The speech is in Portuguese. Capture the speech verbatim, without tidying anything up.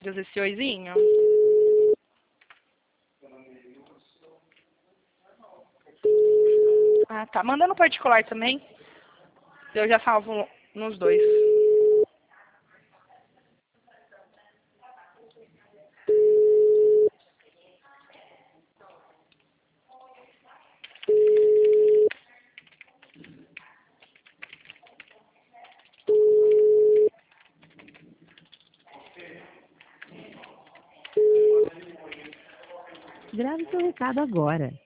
Deus, esse oizinho. Ah, tá. Manda no particular também. Eu já salvo nos dois. Grave seu recado agora.